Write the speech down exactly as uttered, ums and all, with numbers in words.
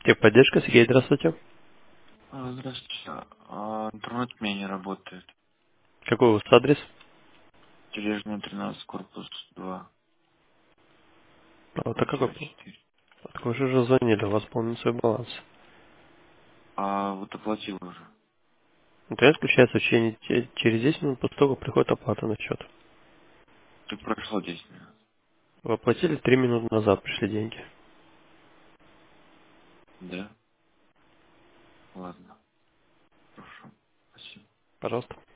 Техподдержка, Сергей, здравствуйте. А, Здравствуйте. А, интернет у меня не работает. Какой у вас адрес? Тележная тринадцать, корпус два, А, вот, а какой? квартира четыре. Так вы же уже звонили, у вас полный свой баланс. А вот оплатил уже. Интернет включается в течение те- через десять минут после того, как приходит оплата на счет. Так прошло десять минут. Вы оплатили три минуты назад, пришли деньги. Да? Ладно. Хорошо. Спасибо. Пожалуйста.